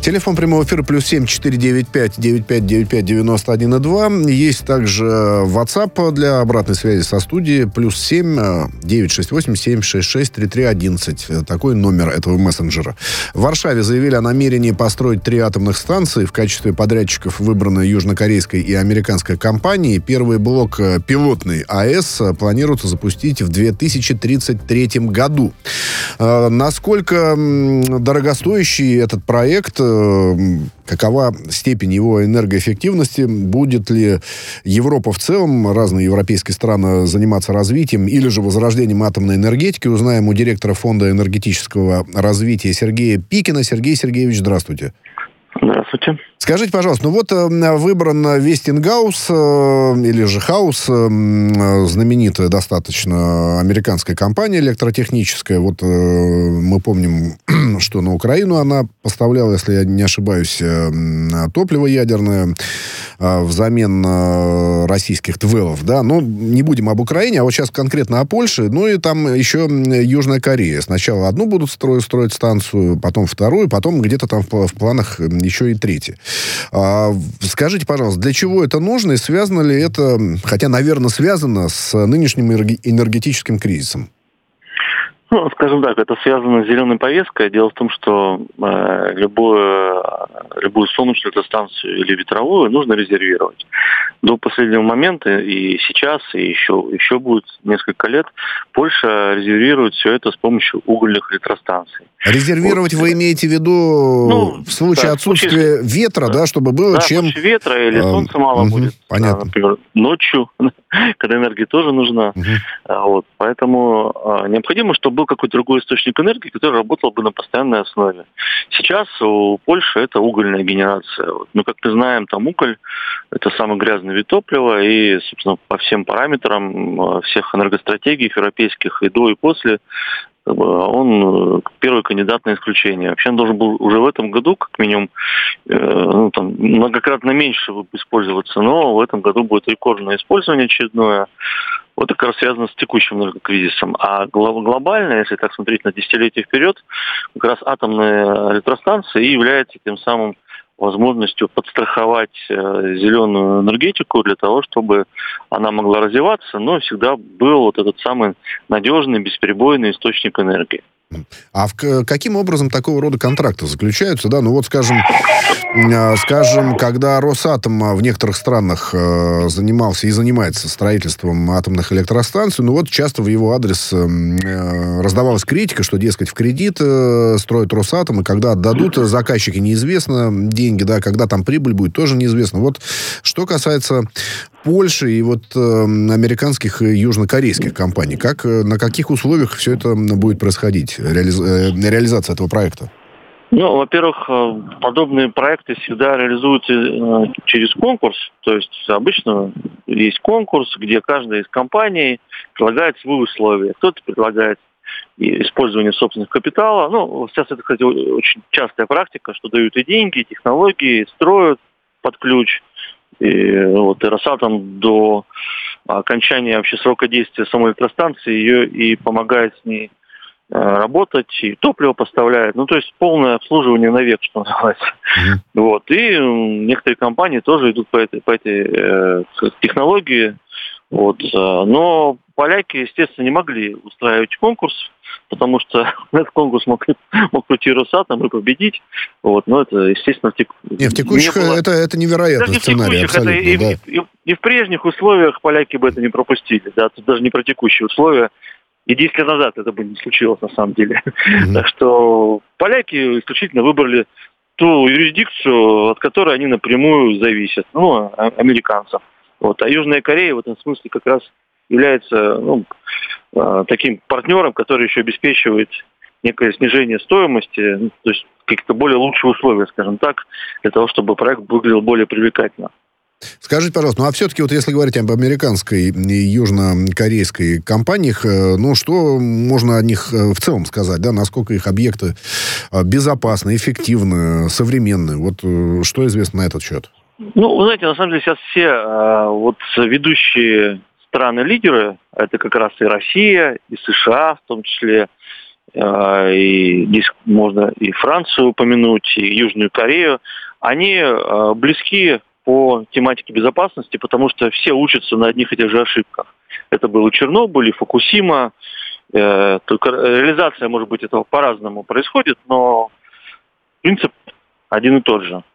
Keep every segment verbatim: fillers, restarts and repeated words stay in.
Телефон прямого эфира плюс семь четыре девять пять девять пять девять пять девяносто один и два. Есть также WhatsApp для обратной связи со студией. Плюс семь девять шесть восемь семь шесть шесть три три одиннадцать. Такой номер этого мессенджера. В Варшаве заявили о намерении построить три атомных станции. В качестве подрядчиков выбраны южнокорейская и американская компании. Первый блок пилотный АЭС планируется запустить в две тысячи тридцать третьем году. Насколько дорогостоящий этот проект, какова степень его энергоэффективности, будет ли Европа в целом, разные европейские страны заниматься развитием или же возрождением атомной энергетики, узнаем у директора Фонда энергетического развития Сергея Пикина. Сергей Сергеевич, здравствуйте. Здравствуйте. Скажите, пожалуйста, ну вот выбран Вестингаус, или же Хаус, знаменитая достаточно американская компания электротехническая. Вот мы помним, что на Украину она поставляла, если я не ошибаюсь, топливо ядерное взамен российских ТВЭЛов, да. Но не будем об Украине, а вот сейчас конкретно о Польше. Ну и там еще Южная Корея. Сначала одну будут строить, строить станцию, потом вторую, потом где-то там в, в планах еще и третью. А, скажите, пожалуйста, для чего это нужно и связано ли это, хотя, наверное, связано с нынешним энергетическим кризисом? Ну, скажем так, это связано с зеленой повесткой. Дело в том, что э, любую, любую солнечную электростанцию или ветровую нужно резервировать. До последнего момента, и сейчас, и еще, еще будет несколько лет, Польша резервирует все это с помощью угольных электростанций. Резервировать вот. Вы имеете в виду ну, в случае да, отсутствия случае, ветра, да, чтобы было да, чем... в случае ветра или солнца мало угу, будет. Понятно. Да, например, ночью, когда энергия тоже нужна. Угу. Вот, поэтому а, необходимо, чтобы был какой-то другой источник энергии, который работал бы на постоянной основе. Сейчас у Польши это угольная генерация. Вот. Но, как мы знаем, там уголь – это самый грязный вид топлива, и, собственно, по всем параметрам всех энергостратегий европейских и до, и после он первый кандидат на исключение. Вообще он должен был уже в этом году, как минимум, э, ну, там, многократно меньше использоваться, но в этом году будет рекордное использование очередное. Вот это как раз связано с текущим энергокризисом. А глобально, если так смотреть на десятилетия вперед, как раз атомные электростанции являются тем самым возможностью подстраховать э, зеленую энергетику для того, чтобы она могла развиваться, но всегда был вот этот самый надежный, бесперебойный источник энергии. А в, каким образом такого рода контракты заключаются? Да, ну вот, скажем, э, скажем, когда Росатом в некоторых странах э, занимался и занимается строительством атомных электростанций, ну вот часто в его адрес э, раздавалась критика, что, дескать, в кредит э, строят Росатом, и когда отдадут заказчики, неизвестно деньги, да, когда там прибыль будет, тоже неизвестно. Вот что касается Польши и вот э, американских и южнокорейских компаний, как, э, на каких условиях все это будет происходить, реализ... э, реализация этого проекта? Ну, во-первых, подобные проекты всегда реализуются через конкурс. То есть обычно есть конкурс, где каждая из компаний предлагает свои условия. Кто-то предлагает использование собственных капитала. Ну, сейчас это, кстати, очень частая практика, что дают и деньги, и технологии, строят под ключ. И, вот, и Росатом до окончания вообще срока действия самой электростанции ее и помогает с ней э, работать, и топливо поставляет. Ну, то есть полное обслуживание навек, что называется. Mm-hmm. Вот. И некоторые компании тоже идут по этой, по этой э, технологии. Вот. Но поляки, естественно, не могли устраивать конкурс, потому что этот конкурс мог, мог пройти Росатом и победить. Вот. Но это, естественно, в, тек... не, в текущих не было... это, это невероятный сценарий. Абсолютно, это и, да. и, и, и в прежних условиях поляки бы это не пропустили. Да? Тут даже не про текущие условия. И десять лет назад это бы не случилось на самом деле. Mm-hmm. Так что поляки исключительно выбрали ту юрисдикцию, от которой они напрямую зависят. Ну, американцев. Вот. А Южная Корея в этом смысле как раз является ну, таким партнером, который еще обеспечивает некое снижение стоимости, ну, то есть какие-то более лучшие условия, скажем так, для того, чтобы проект выглядел более привлекательно. Скажите, пожалуйста, ну а все-таки, вот если говорить об американской и южнокорейской компаниях, ну что можно о них в целом сказать, да, насколько их объекты безопасны, эффективны, современны? Вот что известно на этот счет? Ну, вы знаете, на самом деле сейчас все э, вот ведущие страны-лидеры, это как раз и Россия, и США в том числе, и здесь можно и Францию упомянуть, и Южную Корею, они близки по тематике безопасности, потому что все учатся на одних и тех же ошибках. Это был и Чернобыль, и Фукусима. Только реализация, может быть, этого по-разному происходит, но принцип один и тот же.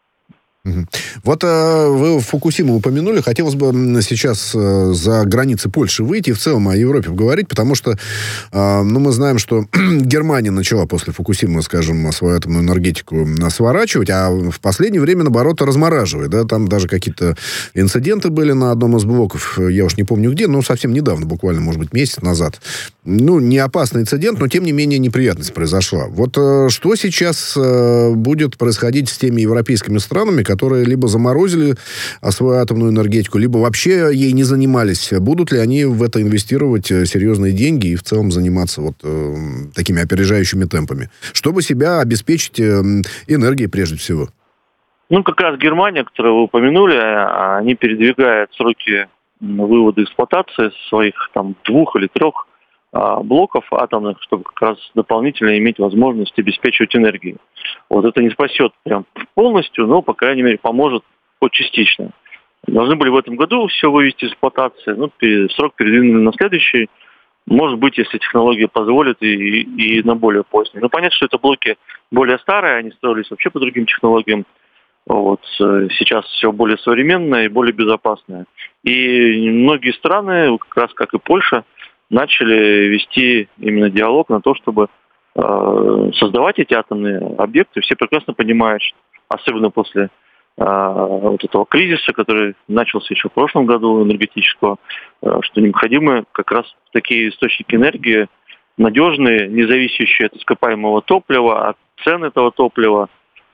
Вот э, вы Фукусиму упомянули. Хотелось бы сейчас э, за границы Польши выйти и в целом о Европе поговорить, потому что, э, ну, мы знаем, что Германия начала после Фукусимы, скажем, свою атомную энергетику сворачивать, а в последнее время, наоборот, размораживает. Да? Там даже какие-то инциденты были на одном из блоков, я уж не помню где, но совсем недавно, буквально, может быть, месяц назад. Ну, не опасный инцидент, но, тем не менее, неприятность произошла. Вот э, что сейчас э, будет происходить с теми европейскими странами, которые либо заморозили свою атомную энергетику, либо вообще ей не занимались? Будут ли они в это инвестировать серьезные деньги и в целом заниматься вот э, такими опережающими темпами, чтобы себя обеспечить э, энергией прежде всего? Ну, как раз Германия, которую вы упомянули, они передвигают сроки вывода эксплуатации своих там двух или трех а, блоков атомных, чтобы как раз дополнительно иметь возможность обеспечивать энергией. Вот это не спасет прям полностью, но, по крайней мере, поможет хоть частично. Должны были в этом году все вывести из эксплуатации, ну, срок передвинули на следующий. Может быть, если технология позволит, и, и на более поздний. Но понятно, что это блоки более старые, они строились вообще по другим технологиям. Вот. Сейчас все более современное и более безопасное. И многие страны, как раз как и Польша, начали вести именно диалог на то, чтобы э, создавать эти атомные объекты. Все прекрасно понимают, что, особенно после э, вот этого кризиса, который начался еще в прошлом году, энергетического, э, что необходимы как раз такие источники энергии, надежные, не зависящие от ископаемого топлива, от цен этого топлива.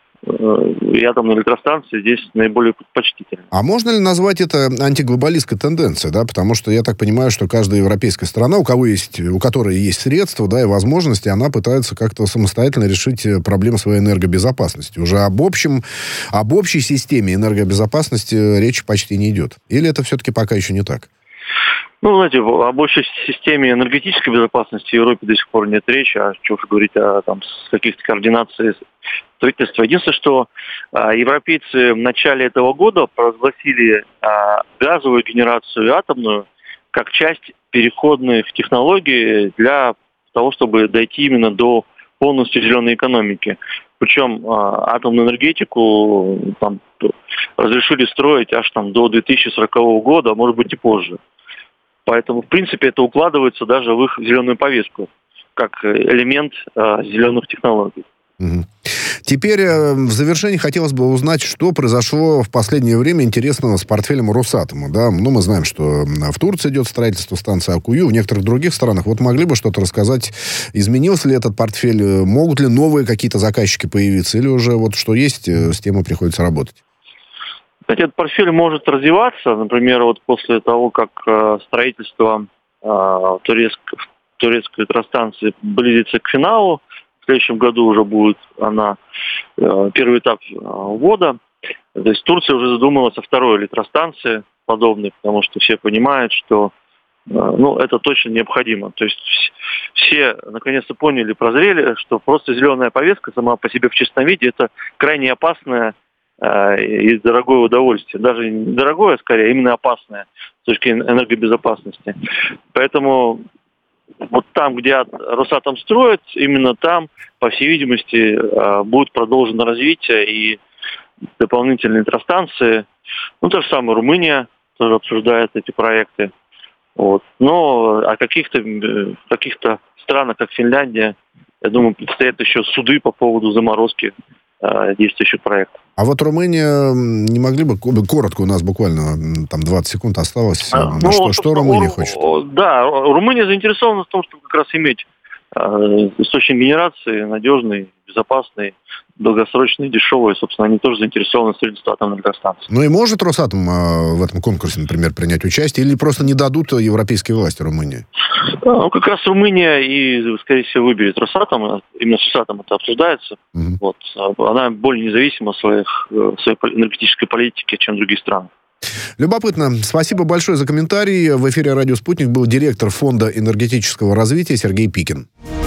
И атомные электростанции здесь наиболее предпочтительны. А можно ли назвать это антиглобалистской тенденцией, да? Потому что я так понимаю, что каждая европейская страна, у кого есть, у которой есть средства, да, и возможности, она пытается как-то самостоятельно решить проблемы своей энергобезопасности. Уже об общем, об общей системе энергобезопасности речи почти не идет. Или это все-таки пока еще не так? Ну, знаете, об общей системе энергетической безопасности в Европе до сих пор нет речи, а что уж говорить о там, каких-то координациях строительства. Единственное, что а, европейцы в начале этого года провозгласили а, газовую генерацию и атомную как часть переходных технологий для того, чтобы дойти именно до полностью зеленой экономики. Причем а, атомную энергетику там, разрешили строить аж там, до две тысячи сорокового года, а может быть и позже. Поэтому, в принципе, это укладывается даже в их зеленую повестку, как элемент э, зеленых технологий. Угу. Теперь э, в завершении хотелось бы узнать, что произошло в последнее время интересного с портфелем Росатома. Да? Ну, мы знаем, что в Турции идет строительство станции Аккую, в некоторых других странах. Вот могли бы что-то рассказать, изменился ли этот портфель, могут ли новые какие-то заказчики появиться, или уже вот что есть, с тем и приходится работать? Этот портфель может развиваться, например, вот после того, как э, строительство э, турецкой, турецкой электростанции близится к финалу, в следующем году уже будет она э, первый этап э, ввода. То есть Турция уже задумалась о второй электростанции подобной, потому что все понимают, что э, ну, это точно необходимо. То есть все наконец-то поняли, прозрели, что просто зеленая повестка сама по себе в чистом виде это крайне опасная и дорогое удовольствие. Даже не дорогое, скорее, а именно опасное с точки энергобезопасности. Поэтому вот там, где Росатом строит, именно там, по всей видимости, будет продолжено развитие и дополнительные электростанции. Ну, та же самая Румыния тоже обсуждает эти проекты. Вот. Но о каких-то, каких-то странах, как Финляндия, я думаю, предстоят еще суды по поводу заморозки действующих проектов. А вот Румыния, не могли бы, коротко, у нас буквально там двадцать секунд осталось, а, ну, что, что Румыния хочет? Да, Румыния заинтересована в том, чтобы как раз иметь э, источник генерации надежный, безопасный, долгосрочный, дешевый. Собственно, они тоже заинтересованы в строительстве атомной электростанции. Ну и может Росатом э, в этом конкурсе, например, принять участие, или просто не дадут европейские власти Румынии? Ну, как раз Румыния и, скорее всего, выберет Росатом. Именно с Росатом это обсуждается. Угу. Вот. Она более независима в своих, в своей энергетической политике, чем другие страны. Любопытно. Спасибо большое за комментарий. В эфире «Радио Спутник» был директор Фонда энергетического развития Сергей Пикин.